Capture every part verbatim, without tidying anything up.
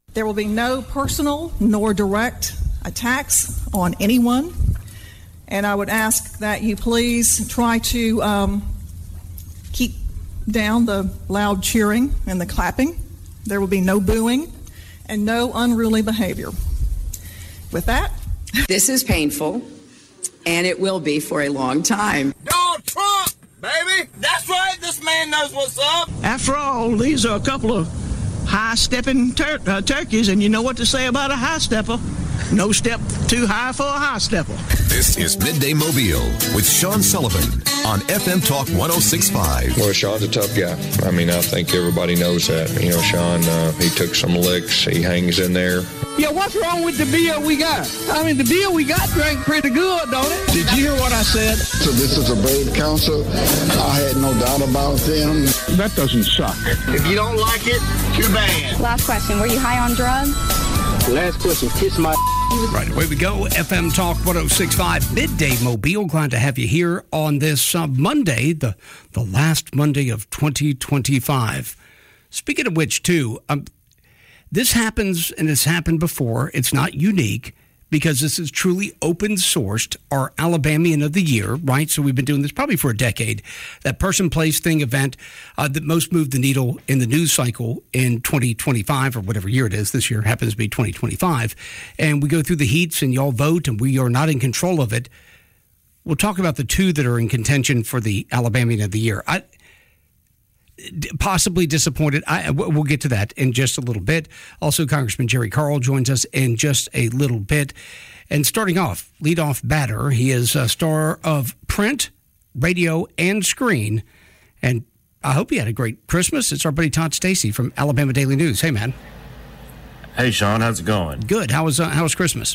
There will be no personal nor direct attacks on anyone, and I would ask that you please try to um, keep down the loud cheering and the clapping. There will be no booing and no unruly behavior. With that, this is painful, and it will be for a long time. Donald Trump, baby! That's right, this man knows what's up! After all, these are a couple of high-stepping tur- uh, turkeys, and you know what to say about a high-stepper. No step too high for a high-stepper. This is Midday Mobile with Sean Sullivan on F M Talk one oh six point five. Well, Sean's a tough guy. I mean, I think everybody knows that. You know, Sean, uh, he took some licks. He hangs in there. Yeah, what's wrong with the beer we got? I mean, the beer we got drank pretty good, don't it? Did you hear what I said? So this is a brave council. I had no doubt about them. That doesn't suck. If you don't like it, too bad. Last question, were you high on drugs? Last question, kiss my... Right, away we go. F M Talk one oh six point five, Midday Mobile. Glad to have you here on this uh, Monday, the, the last Monday of twenty twenty-five. Speaking of which, too, um, this happens, and it's happened before. It's not unique because this is truly open-sourced, our Alabamian of the Year, right? So we've been doing this probably for a decade. That person, place, thing, event uh, that most moved the needle in the news cycle in twenty twenty-five or whatever year it is. This year happens to be twenty twenty-five. And we go through the heats and y'all vote and we are not in control of it. We'll talk about the two that are in contention for the Alabamian of the Year. I Possibly disappointed. I, we'll get to that in just a little bit. Also, Congressman Jerry Carl joins us in just a little bit. And starting off, leadoff batter, he is a star of print, radio, and screen. And I hope he had a great Christmas. It's our buddy Todd Stacy from Alabama Daily News. Hey, man. Hey, Sean. How's it going? Good. How was uh, how was Christmas?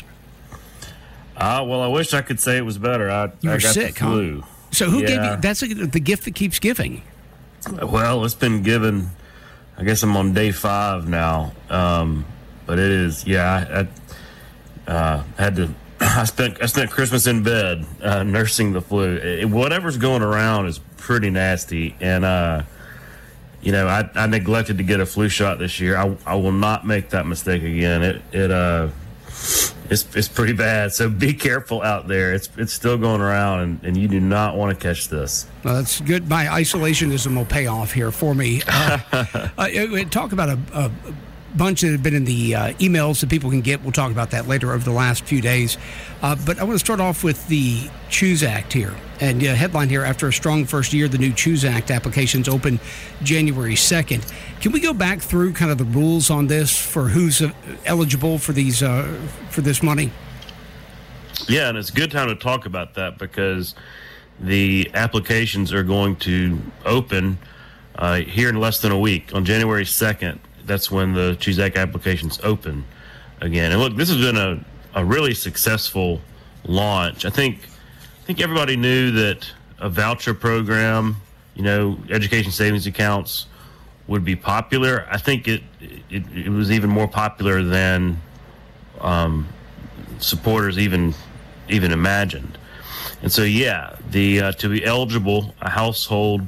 Uh, well, I wish I could say it was better. I, you were I got sick, the flu. Huh? So who yeah. gave you? That's a, the gift that keeps giving. Well, it's been given. I guess I'm on day five now. Um, but it is, yeah. I, I uh, had to. I spent I spent Christmas in bed uh, nursing the flu. It, whatever's going around is pretty nasty, and uh, you know I, I neglected to get a flu shot this year. I, I will not make that mistake again. It it uh it's it's pretty bad. So be careful out there. It's it's still going around, and, and you do not want to catch this. Well, that's good. My isolationism will pay off here for me. Uh, uh, talk about a, a bunch that have been in the uh, emails that people can get. We'll talk about that later over the last few days. Uh, but I want to start off with the Choose Act here. And uh, headline here, after a strong first year, the new Choose Act applications open January second. Can we go back through kind of the rules on this for who's uh, eligible for these uh, for this money? Yeah, and it's a good time to talk about that because the applications are going to open uh, here in less than a week. On January second, that's when the Choose Act applications open again. And look, this has been a, a really successful launch. I think I think everybody knew that a voucher program, you know, education savings accounts would be popular. I think it it, it was even more popular than um, supporters even even imagined. And so, yeah, the uh, to be eligible, a household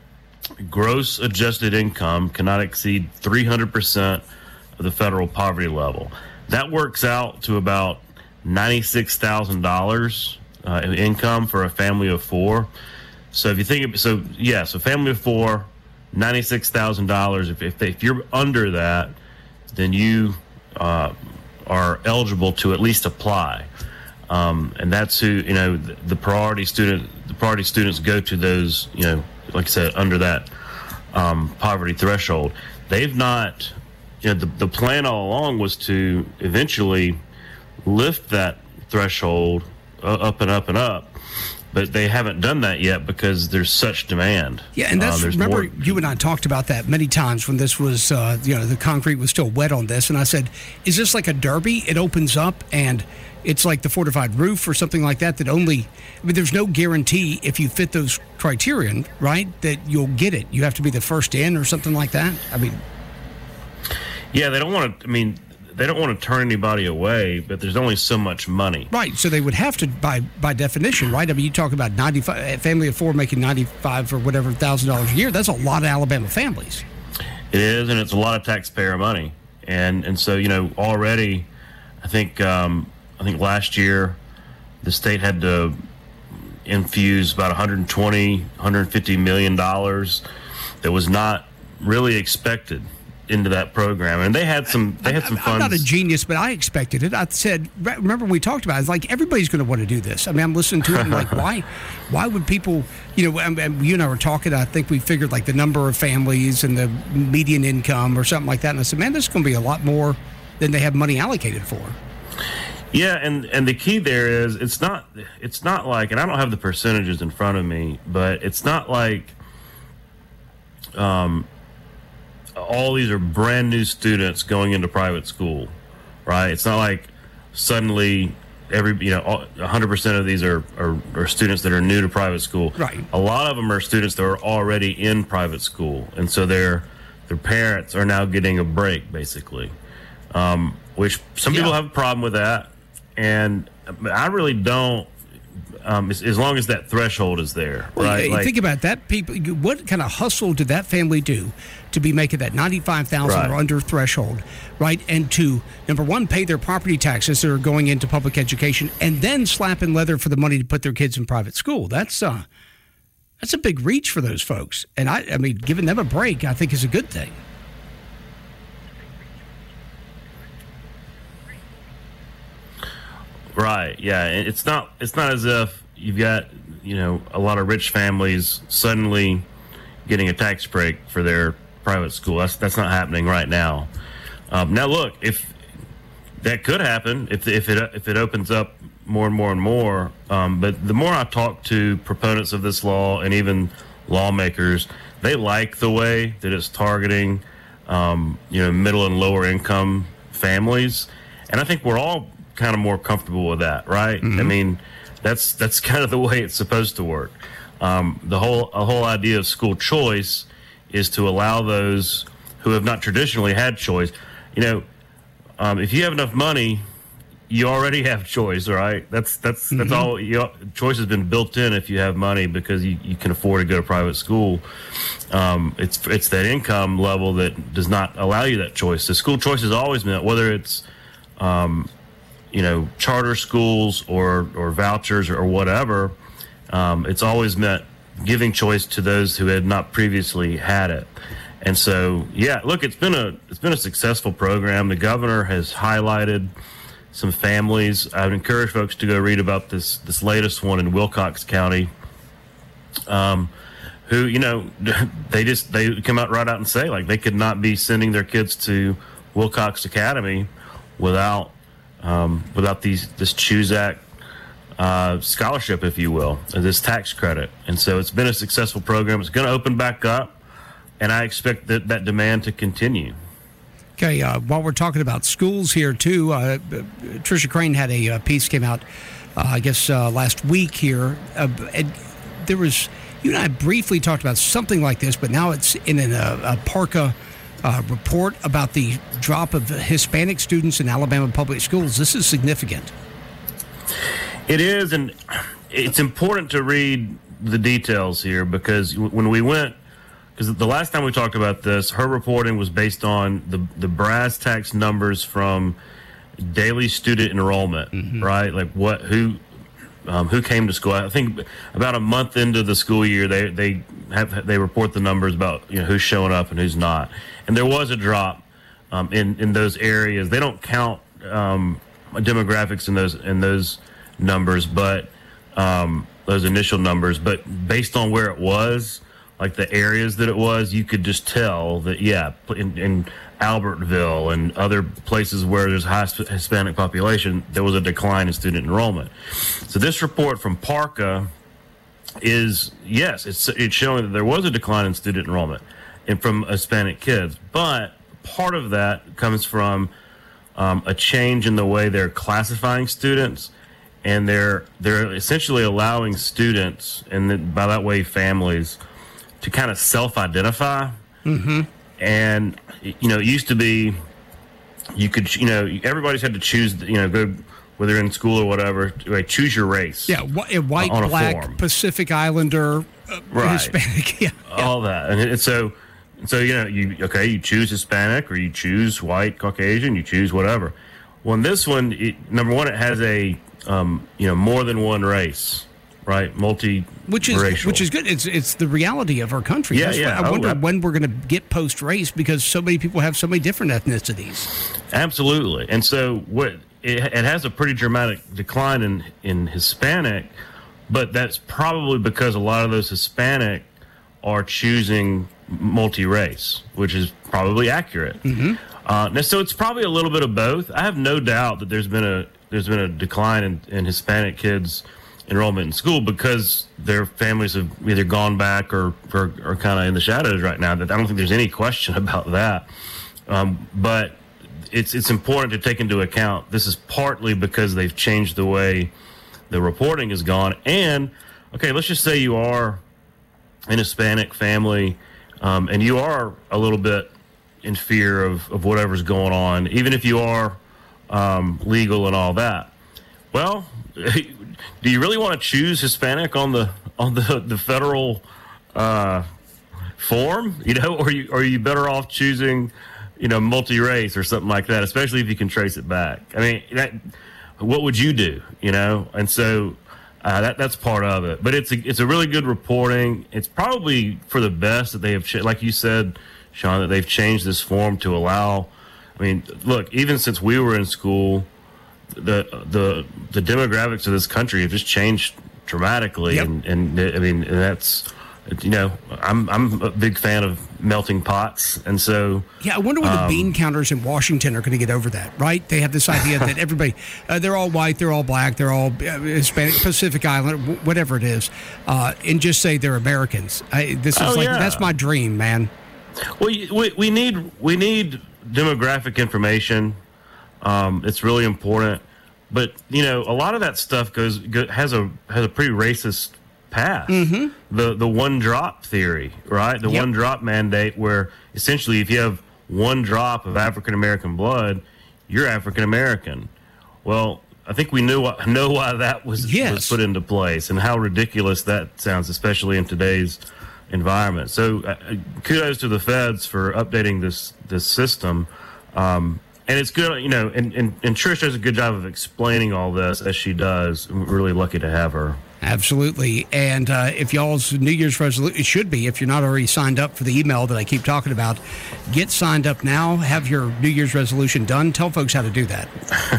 gross adjusted income cannot exceed three hundred percent of the federal poverty level. That works out to about ninety-six thousand dollars uh, in income for a family of four. So if you think, of, so yeah, so family of four, ninety-six thousand dollars. If, if, if you're under that, then you uh, are eligible to at least apply. Um, and that's who, you know, the, the priority student, the priority students go to those, you know, like I said, under that um, poverty threshold. They've not, you know, the, the plan all along was to eventually lift that threshold uh, up and up and up, but they haven't done that yet because there's such demand. Yeah, and that's, uh, remember, more, you and I talked about that many times when this was, uh, you know, the concrete was still wet on this, and I said, is this like a derby? It opens up and it's like the fortified roof or something like that, that only, I mean, there's no guarantee if you fit those criterion, right, that you'll get it. You have to be the first in or something like that. I mean, yeah, they don't want to, I mean, they don't want to turn anybody away, but there's only so much money. Right, so they would have to, by by definition, right? I mean, you talk about ninety-five, a family of four making ninety-five or whatever thousand dollars a year. That's a lot of Alabama families. It is, and it's a lot of taxpayer money. and and so you know already, I think um, I think last year, the state had to infuse about one hundred twenty, one hundred fifty million dollars that was not really expected into that program, and they had some they had some funds. I'm not a genius, but I expected it. I said, remember when we talked about it, it's like everybody's going to want to do this. I mean, I'm listening to it and like, why why would people, you know, and, and you and I were talking, I think we figured like the number of families and the median income or something like that, and I said, man, this is going to be a lot more than they have money allocated for. Yeah, and, and the key there is it's not it's not like, and I don't have the percentages in front of me, but it's not like um all these are brand new students going into private school, right? It's not like suddenly every, you know, one hundred percent of these are, are, are students that are new to private school. Right. A lot of them are students that are already in private school, and so their their parents are now getting a break, basically, um, which some Yeah. people have a problem with that, and I really don't. Um, as, as long as that threshold is there, Well, right? you Like- think about that. People, what kind of hustle did that family do to be making that ninety-five thousand Right. or under threshold, right? And to number one, pay their property taxes that are going into public education, and then slapping leather for the money to put their kids in private school. That's uh, that's a big reach for those folks. And I, I mean, giving them a break, I think, is a good thing. Right. Yeah. And It's not. It's not as if you've got, you know, a lot of rich families suddenly getting a tax break for their private school. That's that's not happening right now. Um, now, look, if that could happen, if if it if it opens up more and more and more. Um, but the more I talk to proponents of this law and even lawmakers, they like the way that it's targeting, um, you know, middle and lower income families, and I think we're all kind of more comfortable with that, right? Mm-hmm. I mean, that's that's kind of the way it's supposed to work. Um, the whole a whole idea of school choice is to allow those who have not traditionally had choice. You know, um, if you have enough money, you already have choice, right? That's that's mm-hmm. that's all. You know, choice has been built in if you have money because you, you can afford to go to private school. Um, it's it's that income level that does not allow you that choice. So school choice has always meant, whether it's um, you know, charter schools or or vouchers or whatever, um, it's always meant giving choice to those who had not previously had it. And so, yeah, look, it's been a it's been a successful program. The governor has highlighted some families. I would encourage folks to go read about this this latest one in Wilcox County, um, who, you know, they just they come out right out and say, like, they could not be sending their kids to Wilcox Academy without um, without these this Choose Act uh, scholarship, if you will, this tax credit. And so it's been a successful program. It's going to open back up, and I expect that that demand to continue. Okay, uh, while we're talking about schools here, too, uh, Tricia Crane had a uh, piece came out, uh, I guess, uh, last week here. Uh, and there was, you and I briefly talked about something like this, but now it's in an, uh, a Parka uh, report about the drop of Hispanic students in Alabama public schools. This is significant. It is, and it's important to read the details here, because when we went, because the last time we talked about this, her reporting was based on the the brass tacks numbers from daily student enrollment, mm-hmm. right? Like what, who, um, who came to school. I think about a month into the school year, they they have they report the numbers about, you know, who's showing up and who's not. And there was a drop um, in in those areas. They don't count um, demographics in those in those numbers, but um, those initial numbers. But based on where it was, like the areas that it was, you could just tell that, yeah, in, in Albertville and other places where there's a high Hispanic population, there was a decline in student enrollment. So this report from Parka is, yes, it's it's showing that there was a decline in student enrollment and from Hispanic kids, but part of that comes from um, a change in the way they're classifying students, and they're they're essentially allowing students, and then by that way families, to kind of self-identify. Mm-hmm. And, you know, it used to be you could, you know, everybody's had to choose, you know, go, whether in school or whatever, like, choose your race. Yeah, wh- white, on a black, form. Pacific Islander, uh, Right. Hispanic, yeah, yeah. All that. And, it, and so So, you know, you okay, you choose Hispanic or you choose white, Caucasian, you choose whatever. Well, in this one, it, number one, it has a, um, you know, more than one race, right? Multi Which is which is good. It's it's the reality of our country. Yeah, That's yeah. why I wonder oh, when we're going to get post-race because so many people have so many different ethnicities. Absolutely. And so what it, it has a pretty dramatic decline in, in Hispanic, but that's probably because a lot of those Hispanic are choosing multi-race, which is probably accurate. Mm-hmm. Uh, now, so it's probably a little bit of both. I have no doubt that there's been a there's been a decline in, in Hispanic kids' enrollment in school because their families have either gone back or or, or kind of in the shadows right now. That I don't think there's any question about that. Um, but it's it's important to take into account this is partly because they've changed the way the reporting has gone. And okay, let's just say you are an Hispanic family um, and you are a little bit in fear of, of whatever's going on, even if you are um, legal and all that. Well, do you really want to choose Hispanic on the on the the federal uh, form? You know, or are you or are you better off choosing, you know, multi-race or something like that? Especially if you can trace it back. I mean, that, what would you do? You know, and so uh, that that's part of it. But it's a, it's a really good reporting. It's probably for the best that they have, like you said, Sean, that they've changed this form to allow. I mean, look, even since we were in school, the the the demographics of this country have just changed dramatically, yep. and, and I mean, and that's, you know, I'm I'm a big fan of melting pots, and so yeah, I wonder when um, the bean counters in Washington are going to get over that. Right? They have this idea that everybody, uh, they're all white, they're all black, they're all Hispanic, Pacific Islander, whatever it is, uh, and just say they're Americans. I, this is oh, like yeah. that's my dream, man. Well, we we need we need demographic information. Um, it's really important, but you know, a lot of that stuff goes, go, has a has a pretty racist past. Mm-hmm. The the one drop theory, right? The yep. one drop mandate, where essentially, if you have one drop of African American blood, you're African American. Well, I think we knew know why that was yes. was put into place, and how ridiculous that sounds, especially in today's environment. So, uh, kudos to the feds for updating this this system. Um, And it's good, you know, and, and, and Trish does a good job of explaining all this, as she does. We're really lucky to have her. Absolutely. And uh, if y'all's New Year's resolution, it should be, if you're not already signed up for the email that I keep talking about, get signed up now. Have your New Year's resolution done. Tell folks how to do that.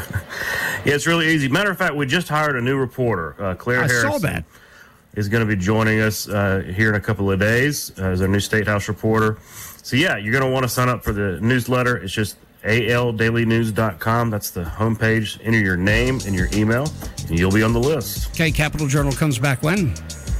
Yeah, it's really easy. Matter of fact, we just hired a new reporter, uh, Claire I Harrison. saw that. Is going to be joining us uh, here in a couple of days uh, as our new State House reporter. So, yeah, you're going to want to sign up for the newsletter. It's just A L daily news dot com. That's the homepage. Enter your name and your email, and you'll be on the list. Okay, Capital Journal comes back when?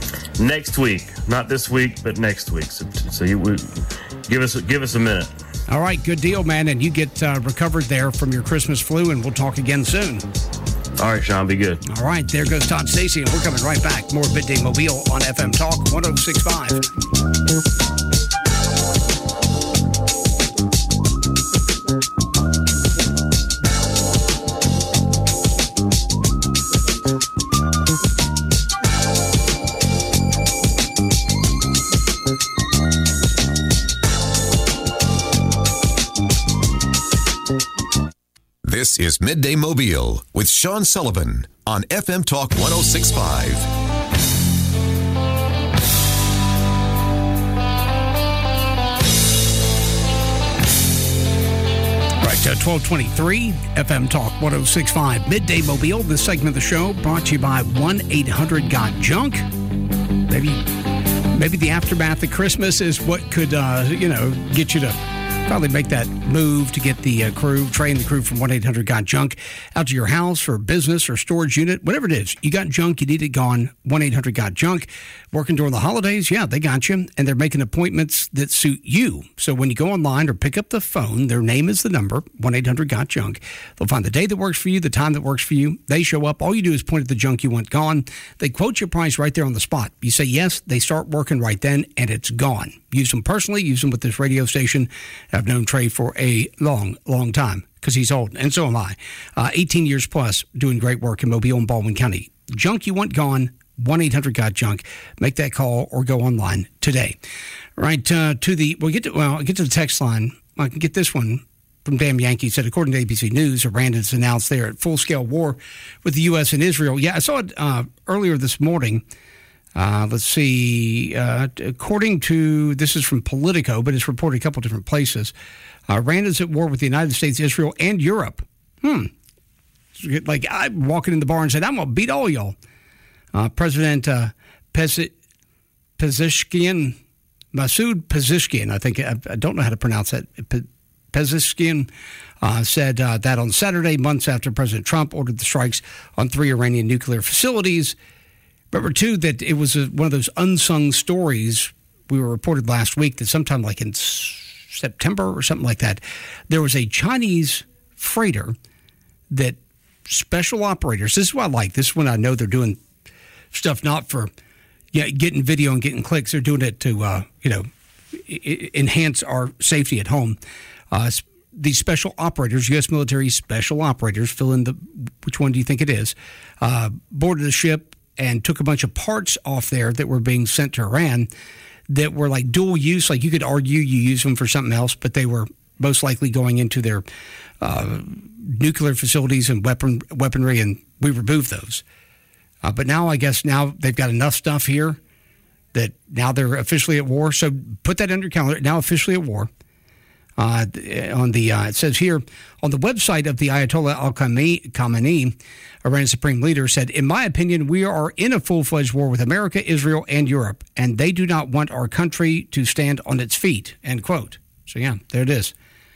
Next week. Not this week, but next week. So, so you we, give us give us a minute. All right, good deal, man. And you get uh, recovered there from your Christmas flu, and we'll talk again soon. All right, Sean, be good. All right, there goes Todd Stacy, and we're coming right back. More Midday Mobile on F M Talk one oh six point five. This is Midday Mobile with Sean Sullivan on F M Talk one oh six point five. Right, uh, twelve twenty-three, F M Talk one oh six point five. Midday Mobile, this segment of the show brought to you by one eight hundred got junk. Maybe, maybe the aftermath of Christmas is what could, uh, you know, get you to probably make that move to get the uh, crew, train the crew from one eight hundred got junk out to your house for business or storage unit, whatever it is. You got junk, you need it gone, one eight hundred got junk. Working during the holidays, yeah, they got you. And they're making appointments that suit you. So when you go online or pick up the phone, their name is the number, one eight hundred got junk. They'll find the day that works for you, the time that works for you. They show up. All you do is point at the junk you want gone. They quote your price right there on the spot. You say yes, they start working right then, and it's gone. Use them personally, use them with this radio station. I've known Trey for a long, long time because he's old, and so am I. Uh, eighteen years plus doing great work in Mobile and Baldwin County. Junk you want gone, one eight hundred got junk. Make that call or go online today. All right, uh, to the, we'll get to, well, I'll get to the text line. I can get this one from Damn Yankee. Said, according to A B C News, Iran has announced they're at full-scale war with the U S and Israel. Yeah, I saw it uh, earlier this morning. Uh, let's see. Uh, according to, this is from Politico, but it's reported a couple different places. Uh, Iran is at war with the United States, Israel, and Europe. Hmm. Like, I'm walking in the bar and said, I'm going to beat all y'all. Uh, President uh, Pez- Pezeshkian, Masoud Pezeshkian, I think, I, I don't know how to pronounce that, Pe- Pezeshkian, uh, said uh, that on Saturday, months after President Trump ordered the strikes on three Iranian nuclear facilities. Remember, too, that it was a, one of those unsung stories we were reported last week that sometime like in S- September or something like that, there was a Chinese freighter that special operators, this is what I like, this is when I know they're doing stuff not for yeah, getting video and getting clicks, they're doing it to, uh, you know, I- enhance our safety at home. Uh, these special operators, U S military special operators, fill in the, which one do you think it is, uh, boarded the ship and took a bunch of parts off there that were being sent to Iran that were like dual use. Like you could argue you use them for something else, but they were most likely going into their uh, nuclear facilities and weapon weaponry, and we removed those. Uh, but now I guess now they've got enough stuff here that now they're officially at war. So put that under your calendar. Now officially at war. Uh, on the uh, it says here on the website of the Ayatollah Al-Khamenei, Iran's supreme leader said, "In my opinion, we are in a full-fledged war with America, Israel, and Europe, and they do not want our country to stand on its feet." End quote. So yeah, there it is.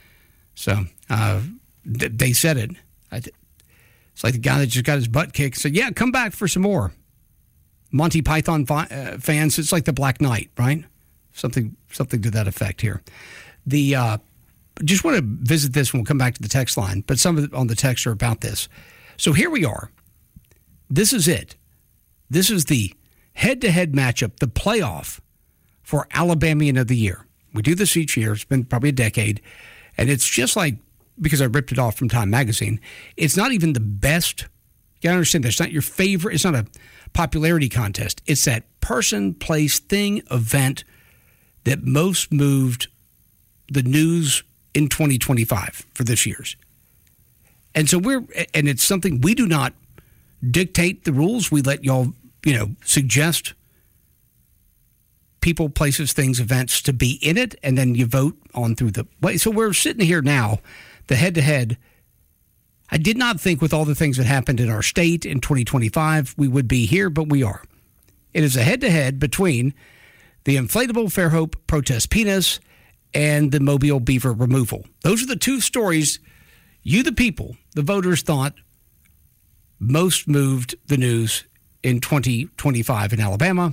So uh, th- they said it. I th- it's like the guy that just got his butt kicked said, "Yeah, come back for some more." Monty Python fi- uh, fans, it's like the Black Knight, right? Something, something to that effect here. The uh, just want to visit this and we'll come back to the text line, but some of it on the text are about this. So here we are. This is it. This is the head-to-head matchup, the playoff for Alabamian of the Year. We do this each year. It's been probably a decade. And it's just like, because I ripped it off from Time Magazine, it's not even the best. You got to understand, that's not your favorite. It's not a popularity contest. It's that person, place, thing, event that most moved the news in twenty twenty-five for this year's. And so we're, and it's something we do not dictate the rules. We let y'all, you know, suggest people, places, things, events to be in it, and then you vote on through the way. So we're sitting here now, the head-to-head. I did not think with all the things that happened in our state in twenty twenty-five we would be here, but we are. It is a head-to-head between the inflatable Fairhope protest penis and the Mobile beaver removal. Those are the two stories you, the people, the voters, thought most moved the news in twenty twenty-five in Alabama.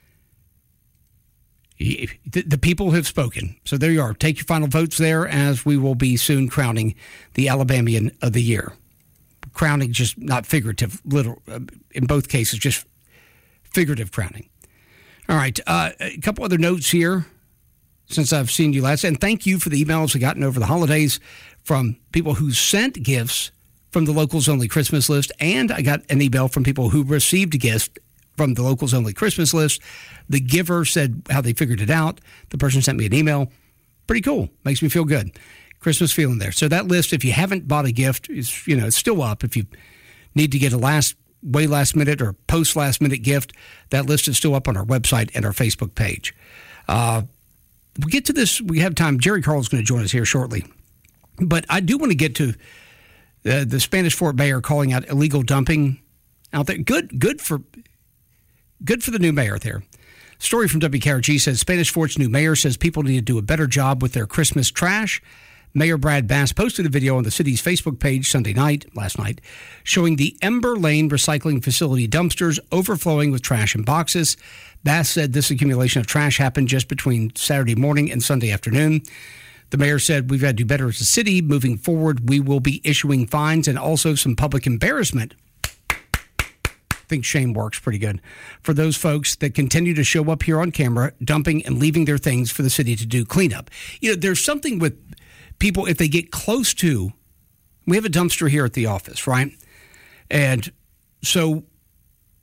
The, the people have spoken. So there you are. Take your final votes there, as we will be soon crowning the Alabamian of the Year. Crowning, just not figurative, literal, uh, in both cases, just figurative crowning. All right, uh, a couple other notes here since I've seen you last. And thank you for the emails I've gotten over the holidays from people who sent gifts from the Locals Only Christmas list. And I got an email from people who received a gift from the Locals Only Christmas list. The giver said how they figured it out. The person sent me an email. Pretty cool. Makes me feel good. Christmas feeling there. So that list, if you haven't bought a gift, is, you know, it's still up. If you need to get a last, way last minute or post last minute gift, that list is still up on our website and our Facebook page. Uh, we'll get to this. We have time. Jerry Carl is going to join us here shortly. But I do want to get to uh, the Spanish Fort mayor calling out illegal dumping out there. Good, good for, good for the new mayor there. Story from W K R G says Spanish Fort's new mayor says people need to do a better job with their Christmas trash. Mayor Brad Bass posted a video on the city's Facebook page Sunday night, last night, showing the Ember Lane recycling facility dumpsters overflowing with trash and boxes. Bass said this accumulation of trash happened just between Saturday morning and Sunday afternoon. The mayor said, "We've got to do better as a city. Moving forward, we will be issuing fines and also some public embarrassment." I think shame works pretty good for those folks that continue to show up here on camera, dumping and leaving their things for the city to do cleanup. You know, there's something with people, if they get close to, we have a dumpster here at the office, right? And so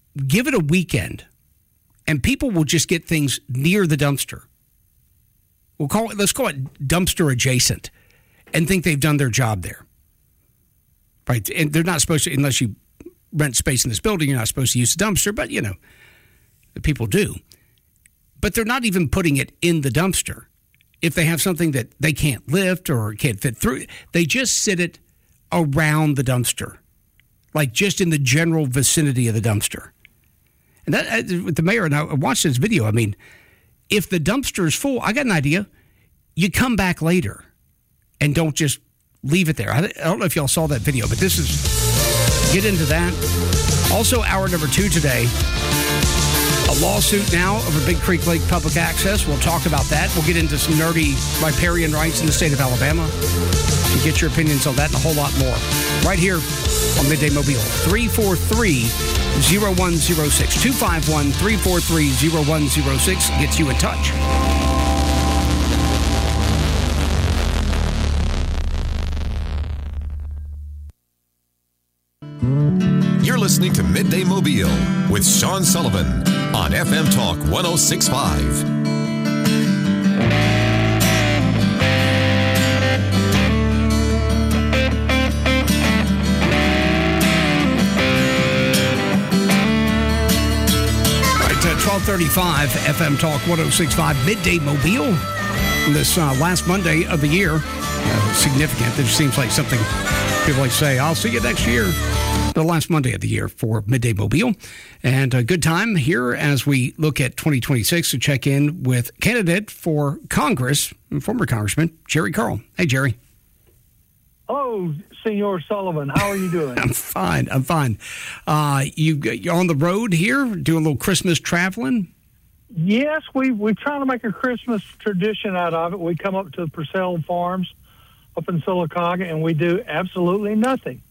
give it a weekend, and people will just get things near the dumpster. We'll call it, let's call it dumpster adjacent, and think they've done their job there. Right? And they're not supposed to, unless you rent space in this building, you're not supposed to use the dumpster, but, you know, the people do. But they're not even putting it in the dumpster. If they have something that they can't lift or can't fit through, they just sit it around the dumpster, like just in the general vicinity of the dumpster. And that, with the mayor, and I watched this video, I mean, if the dumpster is full, I got an idea. You come back later and don't just leave it there. I don't know if y'all saw that video, but this is, get into that. Also, hour number two today, a lawsuit now over Big Creek Lake Public Access. We'll talk about that. We'll get into some nerdy riparian rights in the state of Alabama. You get your opinions on that and a whole lot more right here on Midday Mobile. three four three, zero one zero six. two five one, three four three, zero one zero six gets you in touch. You're listening to Midday Mobile with Sean Sullivan on F M Talk one oh six point five. twelve thirty-five F M Talk one oh six point five Midday Mobile. This uh, last Monday of the year, uh, significant. It seems like something people like say, I'll see you next year. The last Monday of the year for Midday Mobile. And a good time here as we look at twenty twenty-six to check in with candidate for Congress, former Congressman Jerry Carl. Hey, Jerry. Hello, Senor Sullivan. How are you doing? I'm fine. I'm fine. Uh, you, you're on the road here doing a little Christmas traveling? Yes, we, we're trying to make a Christmas tradition out of it. We come up to the Purcell Farms up in Sylacauga, and we do absolutely nothing.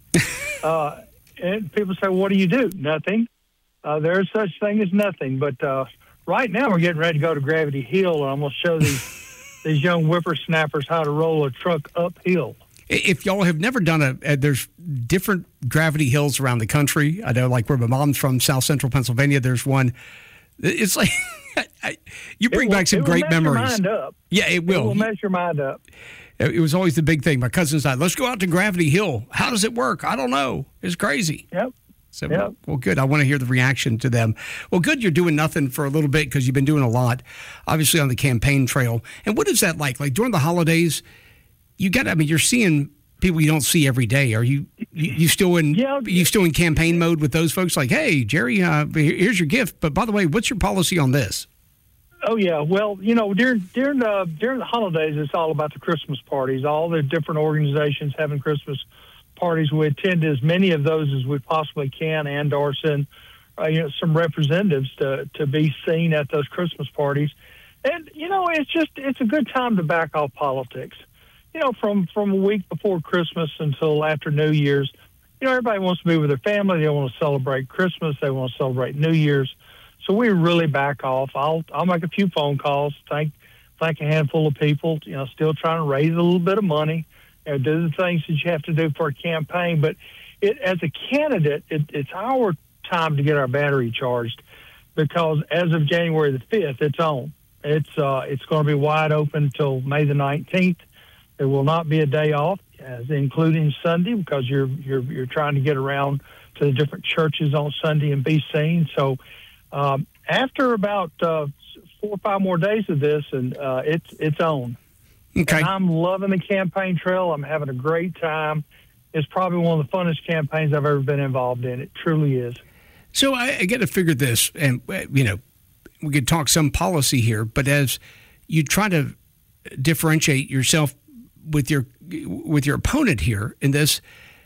uh, and people say, what do you do? Nothing. Uh, there's such thing as nothing. But uh, right now we're getting ready to go to Gravity Hill, and I'm going to show these, these young whippersnappers how to roll a truck uphill. If y'all have never done a, uh, there's different gravity hills around the country. I know, like where my mom's from, South Central Pennsylvania, there's one. It's like, I, you bring will, back some great memories. memories. Your mind up. Yeah, it will. It will mess your mind up. It was always the big thing. My cousins and I, let's go out to Gravity Hill. How does it work? I don't know. It's crazy. Yep. So, yep. Well, well, good. I want to hear the reaction to them. Well, good. You're doing nothing for a little bit because you've been doing a lot, obviously, on the campaign trail. And what is that like? Like during the holidays, you got, I mean, you're seeing people you don't see every day. Are you you, you still in yeah. you still in campaign mode with those folks? Like, hey, Jerry, uh, here's your gift. But by the way, what's your policy on this? Oh yeah, well, you know, during during the during the holidays, it's all about the Christmas parties. All the different organizations having Christmas parties. We attend as many of those as we possibly can, and or send uh, you know some representatives to to be seen at those Christmas parties. And you know, it's just it's a good time to back off politics. You know, from from a week before Christmas until after New Year's, you know, everybody wants to be with their family. They want to celebrate Christmas. They want to celebrate New Year's. So we really back off. I'll I'll make a few phone calls, thank thank a handful of people. You know, still trying to raise a little bit of money, you know, do the things that you have to do for a campaign. But it, as a candidate, it, it's our time to get our battery charged, because as of January the fifth, it's on. It's uh, it's going to be wide open until May the nineteenth. There will not be a day off, as including Sunday, because you're you're you're trying to get around to the different churches on Sunday and be seen. So. Um, after about uh, four or five more days of this, and uh, it's it's on. Okay. And I'm loving the campaign trail. I'm having a great time. It's probably one of the funnest campaigns I've ever been involved in. It truly is. So I, I got to figure this, and you know, we could talk some policy here, but as you try to differentiate yourself with your with your opponent here in this,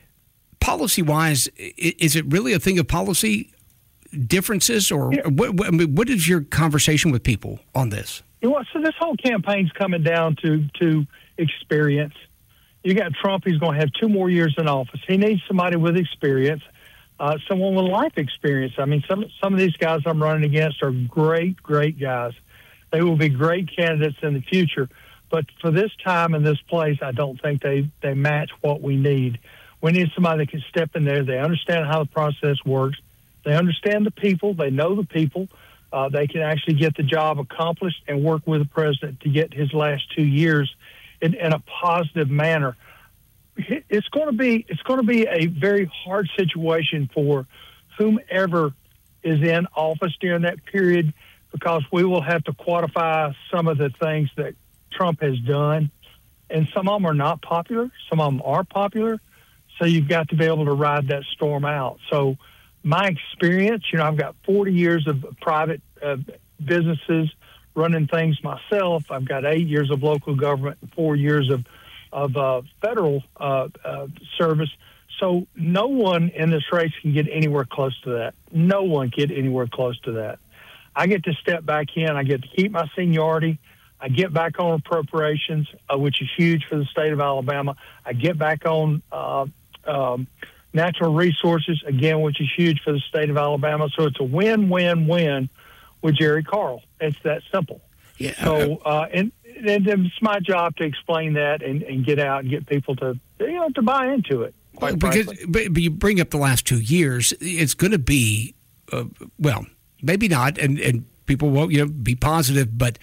policy-wise, is it really a thing of policy differences, or yeah. what, what, I mean, what is your conversation with people on this? You know, so this whole campaign's coming down to to experience. You got Trump; he's going to have two more years in office. He needs somebody with experience, uh, someone with life experience. I mean, some some of these guys I'm running against are great, great guys. They will be great candidates in the future. But for this time and this place, I don't think they, they match what we need. We need somebody that can step in there. They understand how the process works. They understand the people. They know the people. Uh, they can actually get the job accomplished and work with the president to get his last two years in, in a positive manner. It's going to be it's going to be a very hard situation for whomever is in office during that period, because we will have to quantify some of the things that Trump has done, and some of them are not popular, some of them are popular. So you've got to be able to ride that storm out. So my experience, you know, I've got forty years of private uh, businesses running things myself. I've got eight years of local government and four years of of uh, federal uh, uh, service. So no one in this race can get anywhere close to that. No one can get anywhere close to that. I get to step back in. I get to keep my seniority. I get back on appropriations, uh, which is huge for the state of Alabama. I get back on uh, um, natural resources, again, which is huge for the state of Alabama. So it's a win-win-win with Jerry Carl. It's that simple. Yeah. So, uh, and, and it's my job to explain that and, and get out and get people to, you know, to buy into it. Quite because, frankly. but, but you bring up the last two years, it's going to be, uh, well, maybe not, and, and people won't, you know, be positive, but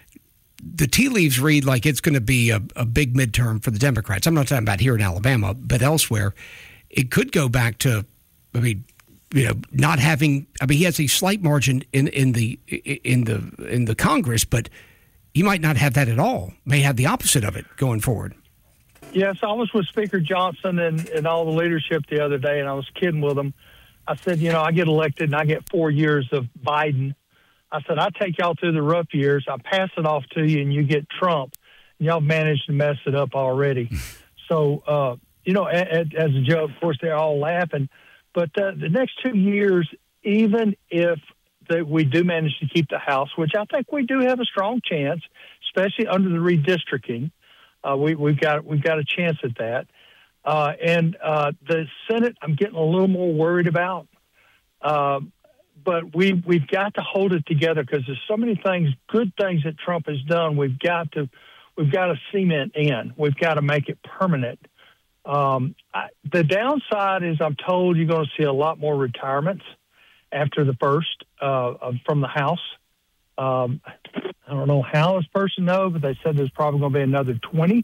the tea leaves read like it's going to be a, a big midterm for the Democrats. I'm not talking about here in Alabama, but elsewhere. It could go back to, I mean, you know, not having. I mean, he has a slight margin in, in the in the in the Congress, but he might not have that at all. May have the opposite of it going forward. Yes, I was with Speaker Johnson and, and all the leadership the other day, and I was kidding with them. I said, you know, I get elected and I get four years of Biden. I said, I take y'all through the rough years. I pass it off to you, and you get Trump. And y'all managed to mess it up already. so, uh, you know, a, a, as a joke, of course, they're all laughing. But uh, the next two years, even if the, we do manage to keep the House, which I think we do have a strong chance, especially under the redistricting, uh, we, we've got we've got a chance at that. Uh, and uh, the Senate, I'm getting a little more worried about. Uh, but we we've got to hold it together because there's so many things, good things that Trump has done. We've got to we've got to cement in. We've got to make it permanent. Um, I, the downside is I'm told you're going to see a lot more retirements after the first uh, from the House. Um, I don't know how this person knows, but they said there's probably going to be another twenty.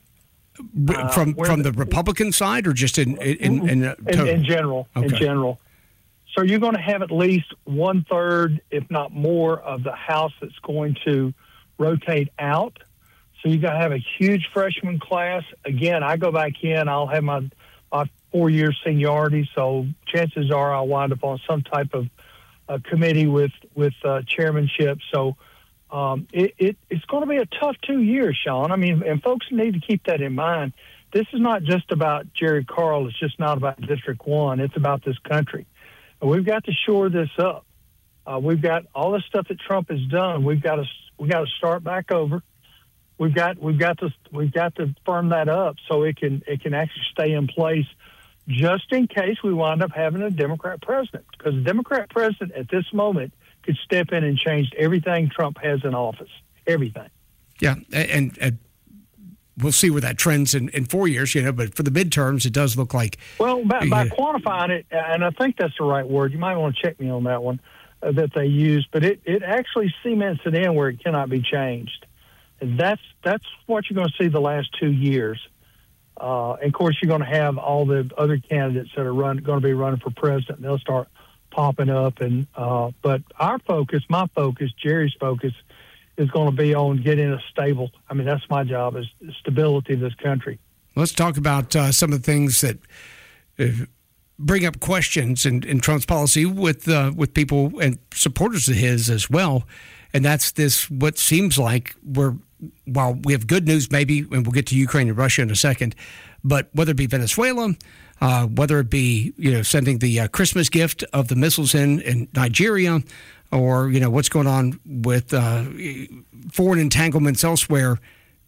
Uh, from from the, the Republican side, or just in in in, uh, in, in general? Okay. In general. So you're going to have at least one third, if not more, of the House that's going to rotate out. So you're going to have a huge freshman class. Again, I go back in, I'll have my, my four year seniority, so chances are I'll wind up on some type of uh, committee with with uh, chairmanship. So um, it, it it's going to be a tough two years, Sean. I mean, and folks need to keep that in mind. This is not just about Jerry Carl. It's just not about District One. It's about this country. And we've got to shore this up. Uh, we've got all the stuff that Trump has done. We've got to we got to start back over. We've got we've got to we've got to firm that up so it can it can actually stay in place, just in case we wind up having a Democrat president. Because a Democrat president at this moment could step in and change everything Trump has in office. Everything. Yeah, and, and we'll see where that trends in, in four years. You know, but for the midterms, it does look like. Well, by, by yeah. quantifying it, and I think that's the right word. You might want to check me on that one uh, that they use, but it it actually cements it in where it cannot be changed. And that's that's what you're going to see the last two years. Uh, and of course, you're going to have all the other candidates that are run, going to be running for president. They'll start popping up. And uh, but our focus, my focus, Jerry's focus, is going to be on getting a stable. I mean, that's my job, is stability of this country. Let's talk about uh, some of the things that uh, bring up questions in, in Trump's policy with uh, with people and supporters of his as well. And that's this, what seems like we're, while we have good news maybe, and we'll get to Ukraine and Russia in a second, but whether it be Venezuela, uh, whether it be, you know, sending the uh, Christmas gift of the missiles in, in Nigeria, or, you know, what's going on with uh, foreign entanglements elsewhere,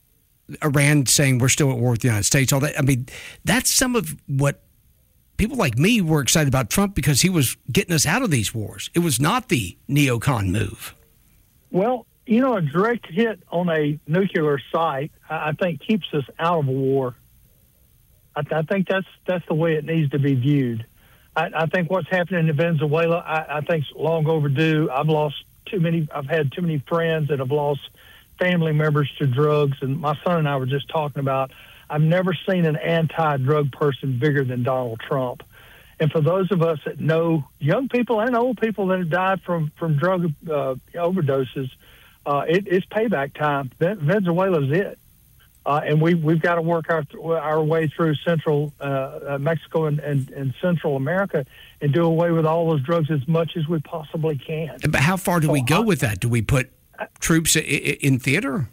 Iran saying we're still at war with the United States, all that. I mean, that's some of what people like me were excited about Trump, because he was getting us out of these wars. It was not the neocon move. Well, you know, a direct hit on a nuclear site, I think, keeps us out of a war. I, th- I think that's that's the way it needs to be viewed. I, I think what's happening in Venezuela, I, I think, is long overdue. I've lost too many. I've had too many friends that have lost family members to drugs, and my son and I were just talking about. I've never seen an anti-drug person bigger than Donald Trump. And for those of us that know young people and old people that have died from from drug uh, overdoses, uh, it, it's payback time. Venezuela's it. Uh, and we, we've got to work our our way through Central uh, uh, Mexico and, and, and Central America and do away with all those drugs as much as we possibly can. But how far do so we go I, with that? Do we put troops in, in theater?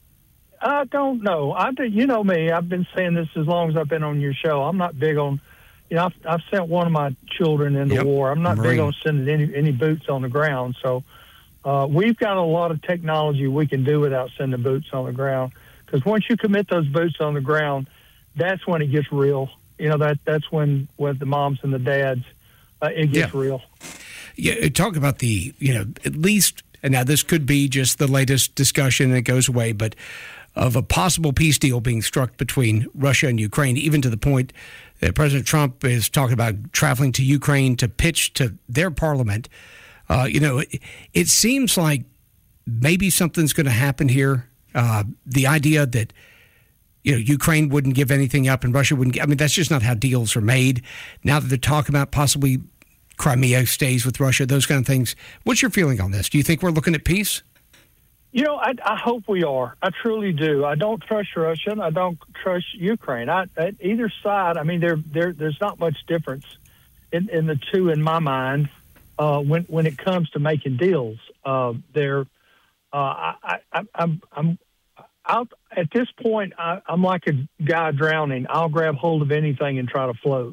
I don't know. I you know me. I've been saying this as long as I've been on your show. I'm not big on, you know, I've, I've sent one of my children into yep. war. I'm not Marine. big on sending any any boots on the ground. So uh, we've got a lot of technology we can do without sending boots on the ground. Because once you commit those boots on the ground, that's when it gets real. You know, that that's when with the moms and the dads, uh, it gets yeah. real. Yeah, talk about the, you know, at least, and now this could be just the latest discussion and it goes away, but of a possible peace deal being struck between Russia and Ukraine, even to the point that President Trump is talking about traveling to Ukraine to pitch to their parliament. Uh, you know, it, it seems like maybe something's going to happen here. Uh, the idea that, you know, Ukraine wouldn't give anything up and Russia wouldn't, I mean, that's just not how deals are made. Now that they're talking about possibly Crimea stays with Russia, those kind of things. What's your feeling on this? Do you think we're looking at peace? You know, I, I hope we are. I truly do. I don't trust Russia. I don't trust Ukraine. I, at either side, I mean, there, there, there's not much difference in, in the two in my mind uh, when when it comes to making deals. Uh, they're, uh, I, I, I'm, I'm, I'll, at this point, I, I'm like a guy drowning. I'll grab hold of anything and try to float.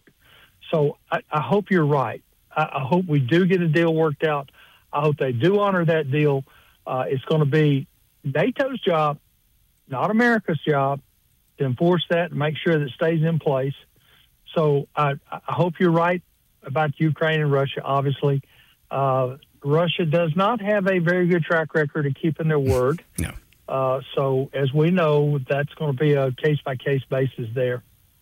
So I, I hope you're right. I, I hope we do get a deal worked out. I hope they do honor that deal. Uh, it's going to be NATO's job, not America's job, to enforce that and make sure that it stays in place. So I, I hope you're right about Ukraine and Russia, obviously. Uh, Russia does not have a very good track record of keeping their word. No. Uh, so as we know, that's going to be a case-by-case basis there.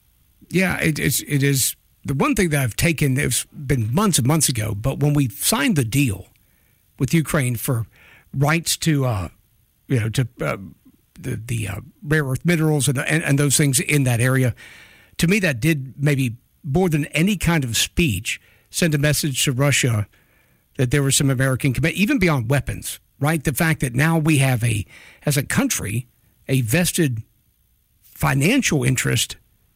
Yeah, it, it's, it is. The one thing that I've taken, it's been months and months ago, but when we signed the deal with Ukraine for rights to, uh, you know, to uh, the the uh, rare earth minerals and, and and those things in that area. To me, that did maybe more than any kind of speech send a message to Russia that there was some American commitment, even beyond weapons. Right, the fact that now we have a, as a country, a vested financial interest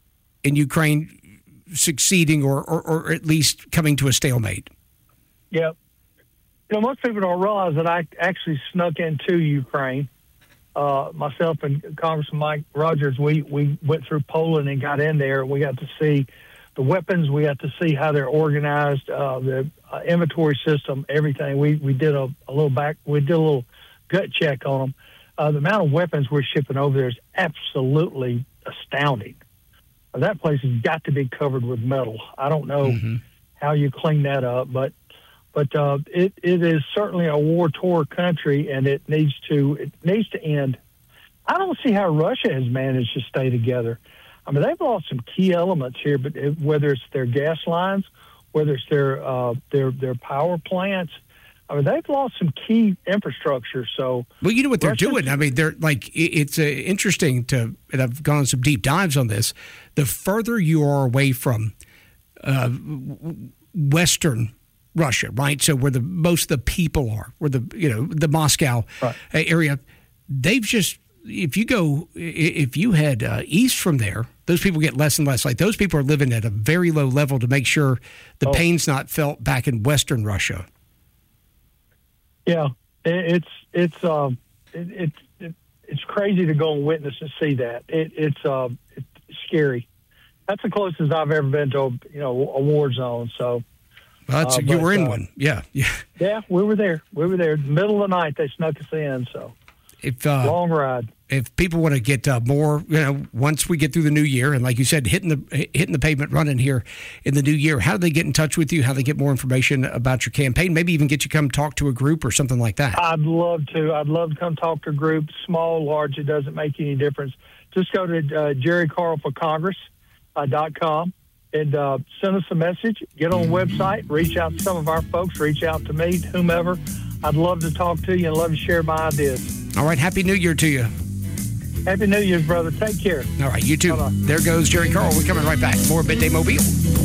in Ukraine succeeding or or, or at least coming to a stalemate. Yeah. You know, most people don't realize that I actually snuck into Ukraine. Uh, myself and Congressman Mike Rogers, we, we went through Poland and got in there. We got to see the weapons. We got to see how they're organized, uh, the uh, inventory system, everything. We we did a, a little back. We did a little gut check on them. Uh, the amount of weapons we're shipping over there is absolutely astounding. Uh, that place has got to be covered with metal. I don't know mm-hmm. how you clean that up, but. But uh, it, it is certainly a war-torn country, and it needs to it needs to end. I don't see how Russia has managed to stay together. I mean, they've lost some key elements here, but it, whether it's their gas lines, whether it's their uh, their their power plants, I mean, they've lost some key infrastructure. So, well, you know what they're Russia's, doing. I mean, they're like it's uh, interesting to, and I've gone on some deep dives on this. The further you are away from uh, Western Russia, right? So where the most of the people are, where the you know the Moscow right. area, they've just if you go if you head uh, east from there, those people get less and less. Like those people are living at a very low level to make sure the oh. pain's not felt back in Western Russia. Yeah, it's it's um it, it, it it's crazy to go and witness and see that. It, it's uh it's scary. That's the closest I've ever been to a, you know a war zone. So. Well, that's, uh, you but, were in uh, one, yeah, yeah. Yeah, we were there. We were there. Middle of the night, they snuck us in. So, if uh, long ride. If people want to get uh, more, you know, once we get through the new year, and like you said, hitting the hitting the pavement running here in the new year, how do they get in touch with you? How do they get more information about your campaign? Maybe even get you come talk to a group or something like that. I'd love to. I'd love to come talk to a group, small, large. It doesn't make any difference. Just go to uh, Jerry Carl for Congress dot com. and uh, send us a message. Get on the website, reach out to some of our folks, reach out to me, whomever. I'd love to talk to you and love to share my ideas. All right. Happy New Year to you. Happy New Year's, brother. Take care. All right. You too. Bye-bye. There goes Jerry Carl. We're coming right back. More Midday Mobile.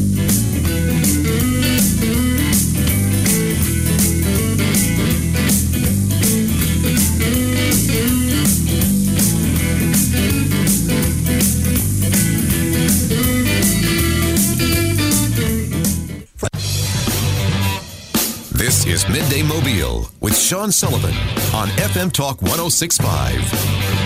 This is Midday Mobile with Sean Sullivan on F M Talk one oh six point five.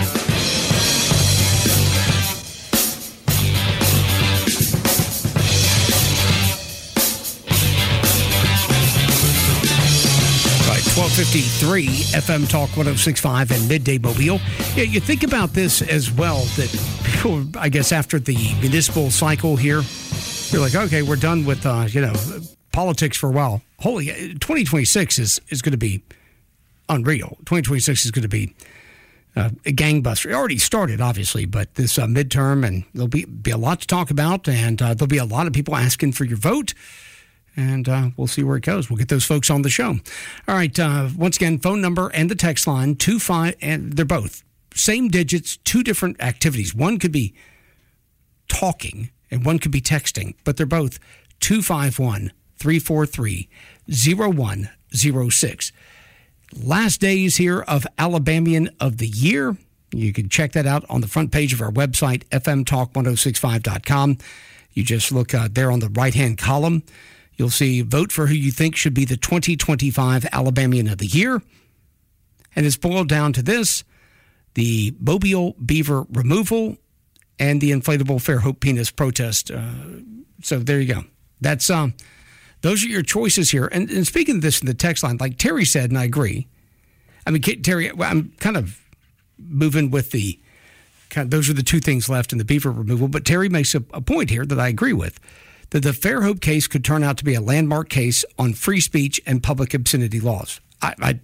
twelve fifty-three F M Talk one oh six point five and Midday Mobile. Yeah, you think about this as well, that people, I guess after the municipal cycle here, you're like, okay, we're done with, uh, you know, politics for a while. Holy, twenty twenty-six is, is going to be unreal. twenty twenty-six is going to be uh, a gangbuster. It already started, obviously, but this uh, midterm, and there'll be, be a lot to talk about, and uh, there'll be a lot of people asking for your vote. And uh, we'll see where it goes. We'll get those folks on the show. All right. Uh, once again, phone number and the text line, two five, and they're both same digits, two different activities. One could be talking and one could be texting, but they're both two five one, three four three, zero one zero six. Last days here of Alabamian of the Year. You can check that out on the front page of our website, f m talk ten sixty-five dot com. You just look uh, there on the right-hand column. You'll see vote for who you think should be the twenty twenty-five Alabamian of the Year. And it's boiled down to this: the Mobile Beaver removal and the inflatable Fairhope penis protest. Uh, so there you go. That's um, those are your choices here. And, and speaking of this in the text line, like Terry said, and I agree. I mean, Terry, I'm kind of moving with the kind of, those are the two things left in the beaver removal. But Terry makes a, a point here that I agree with, that the Fairhope case could turn out to be a landmark case on free speech and public obscenity laws. I, I,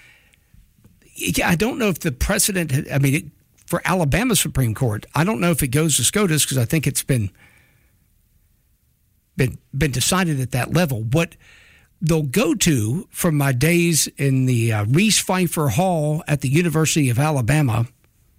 I don't know if the precedent, I mean, it, for Alabama Supreme Court, I don't know if it goes to SCOTUS because I think it's been, been, been decided at that level. What they'll go to from my days in the uh, Reese Pfeiffer Hall at the University of Alabama,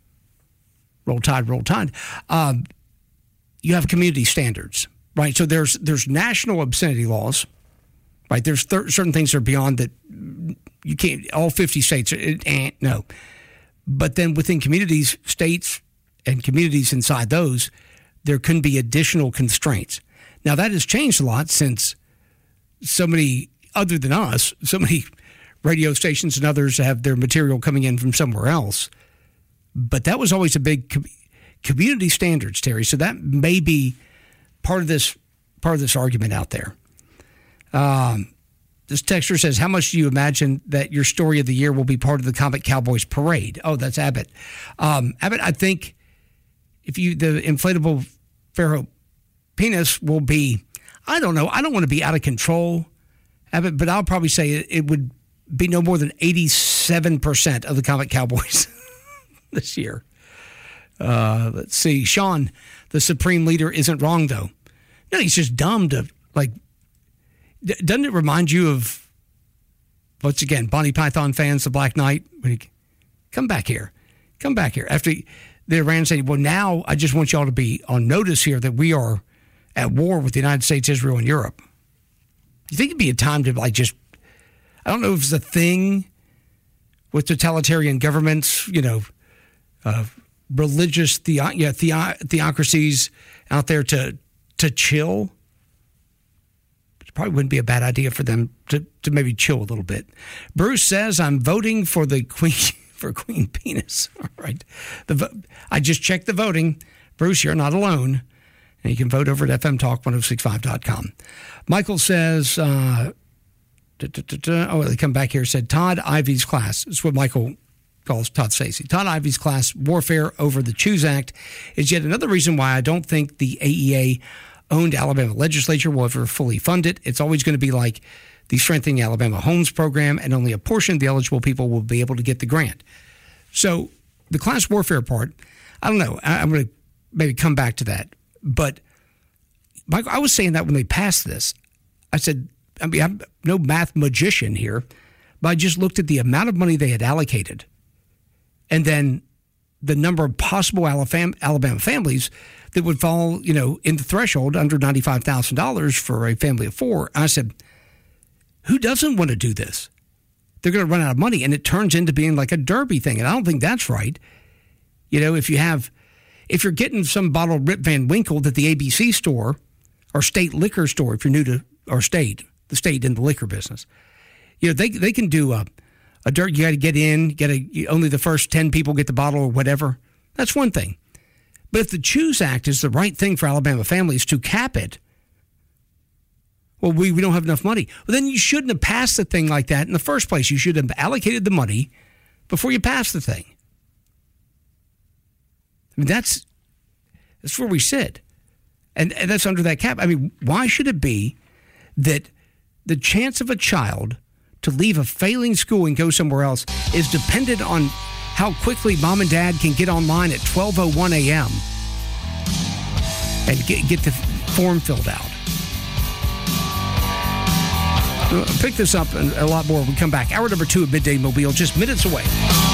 Roll Tide, Roll Tide, um, you have community standards. Right, so there's there's national obscenity laws, right? There's th- certain things that are beyond that you can't. All fifty states, it, eh, no. But then within communities, states, and communities inside those, there can be additional constraints. Now that has changed a lot since so many, other than us, so many radio stations and others have their material coming in from somewhere else. But that was always a big com- community standards, Terry. So that may be part of this part of this argument out there. Um, this texter says, how much do you imagine that your story of the year will be part of the Comic Cowboys parade? Oh, that's Abbott. Um, Abbott, I think if you the inflatable Fairhope penis will be, I don't know, I don't want to be out of control, Abbott, but I'll probably say it, it would be no more than eighty-seven percent of the Comic Cowboys this year. Uh, let's see. Sean, the Supreme Leader, isn't wrong, though. No, he's just dumb to, like, doesn't it remind you of, once again, Bonnie Python fans, The Black Knight? When he, come back here. Come back here. After they ran and said, well, now I just want y'all to be on notice here that we are at war with the United States, Israel, and Europe. You think it'd be a time to, like, just, I don't know if it's a thing with totalitarian governments, you know, uh, religious the, yeah, the, theocracies out there to to chill. It probably wouldn't be a bad idea for them to, to maybe chill a little bit. Bruce says, I'm voting for the Queen for Queen Penis. All right. The I just checked the voting. Bruce, you're not alone. And you can vote over at f m talk ten sixty-five dot com. Michael says, uh, da, da, da, da, oh, they come back here and said, Todd Ivy's class. That's what Michael calls Todd Stacey. Todd Ivy's class warfare over the Choose Act is yet another reason why I don't think the A E A-owned Alabama legislature will ever fully fund it. It's always going to be like the Strengthening Alabama Homes program, and only a portion of the eligible people will be able to get the grant. So the class warfare part, I don't know. I, I'm going to maybe come back to that. But Michael, I was saying that when they passed this. I said, I mean, I'm no math magician here, but I just looked at the amount of money they had allocated and then the number of possible Alabama families that would fall, you know, in the threshold under ninety-five thousand dollars for a family of four. I said, who doesn't want to do this? They're going to run out of money, and it turns into being like a derby thing, and I don't think that's right. You know, if you have, if you're getting some bottle of Rip Van Winkle at the A B C store or state liquor store, if you're new to, or state, the state in the liquor business, you know, they they can do a, a dirt, you got to get in, get a, only the first ten people get the bottle or whatever. That's one thing. But if the CHOOSE Act is the right thing for Alabama families to cap it, well, we, we don't have enough money. Well, then you shouldn't have passed the thing like that in the first place. You should have allocated the money before you passed the thing. I mean, that's, that's where we sit. And, and that's under that cap. I mean, why should it be that the chance of a child to leave a failing school and go somewhere else is dependent on how quickly mom and dad can get online at twelve oh one a.m. and get, get the form filled out? We'll pick this up and a lot more when we come back. Hour number two of Midday Mobile, just minutes away.